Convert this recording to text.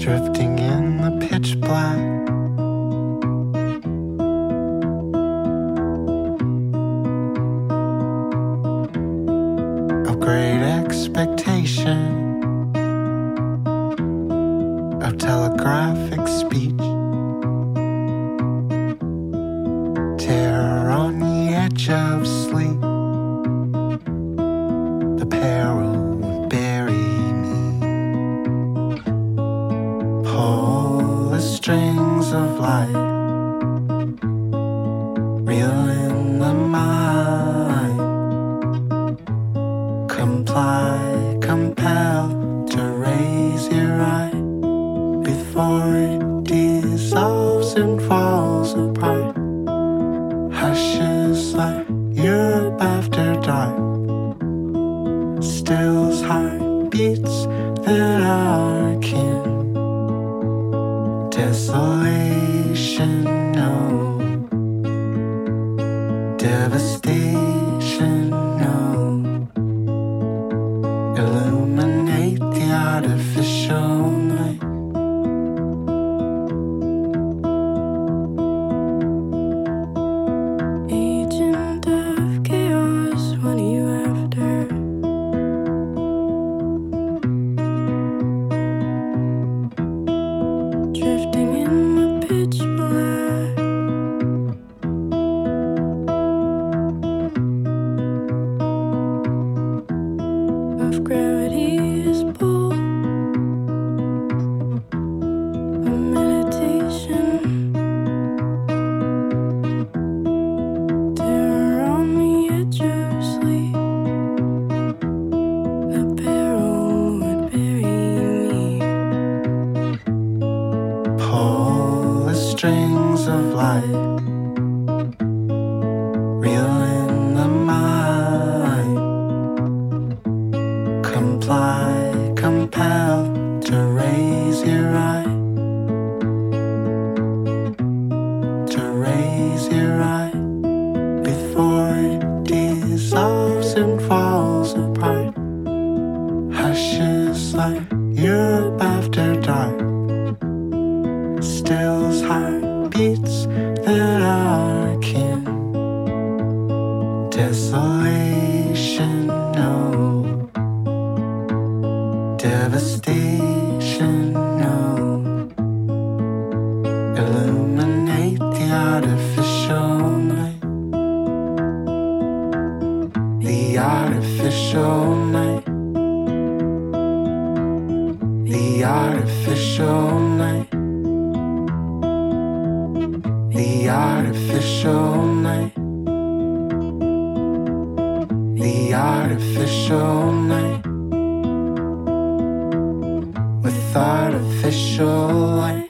drifting in the pitch black. Of great expectation, of telegraphic speech, terror on the edge of sleep. The peril would bury me. Pull the strings of life, reel in the mind. Comply, compel to raise your eye before it dissolves and falls apart. Hushes like Europe after dark, stills heartbeats that are akin. Desolation, no. Devastation, no. Illuminate the artificial night. Agent of chaos, what are you after? Drifting in the pitch black. Of gravity's pull, of meditation, terror on the edge of sleep. The peril would bury me. Pull the strings of life, reel in the mind. Comply, compel to raise your eye. To raise your eye before it dissolves and falls apart. Hushes like Europe after dark, stills heartbeats that are akin. Desolation, no. Devastation, no. Illuminate the artificial night. The artificial night. The artificial night. The artificial night. The artificial night. With artificial light.